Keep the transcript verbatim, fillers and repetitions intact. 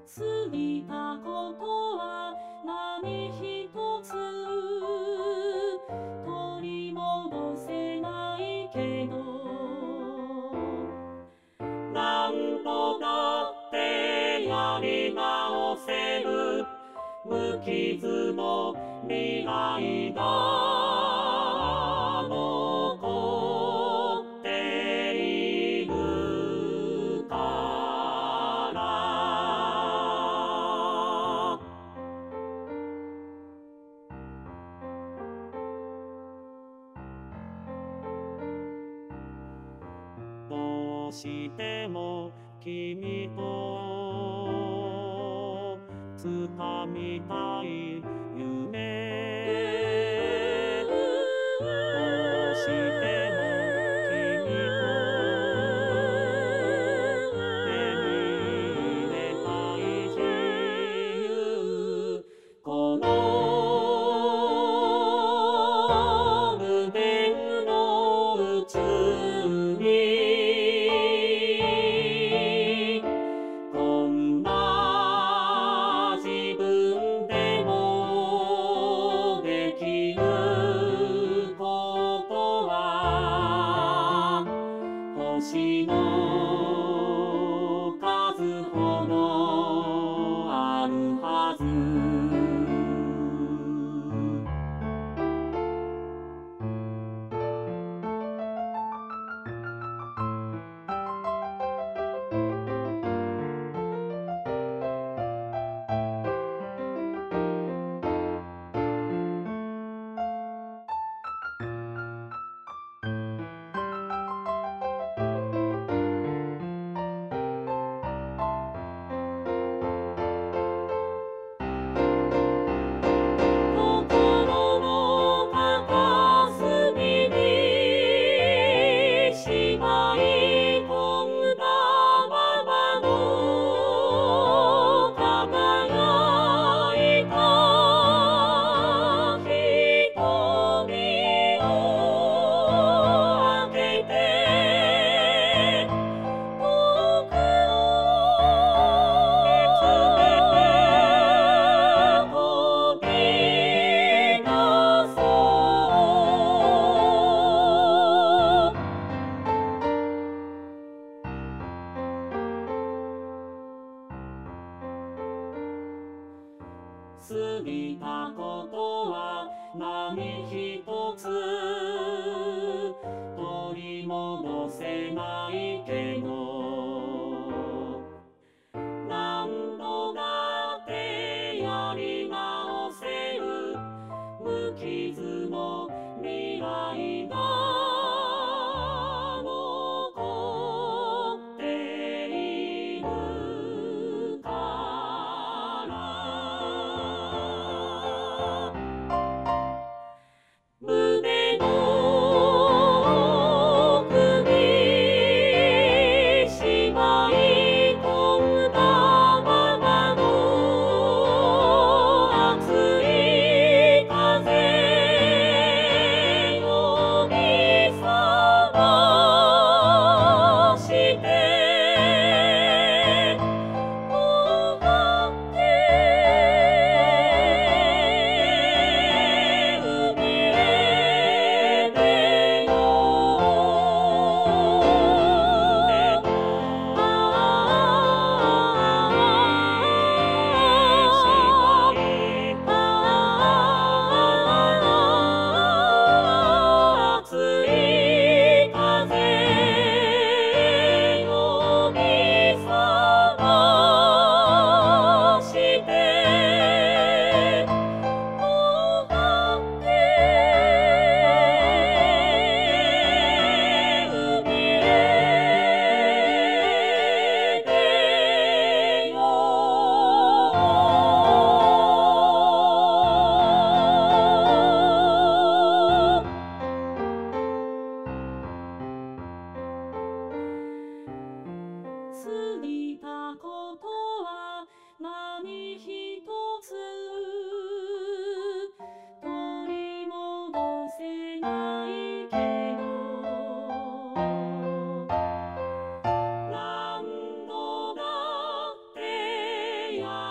過ぎたことは何一つ取り戻せないけど、何度だってやり直せる無傷の未来が残っているから。どうしても君と掴みたい夢、どうしても君と手に入れたい自由、この無限の宇宙にこんな自分でもできることは星の数ほどあるはず。心の片隅にしまい込んだままの輝いた瞳を開けて僕を見つめて飛び出そう。過ぎたことは何一つ取り戻せないけど、何度だってやり直せる無傷の未来が残っているから。胸の奥にてや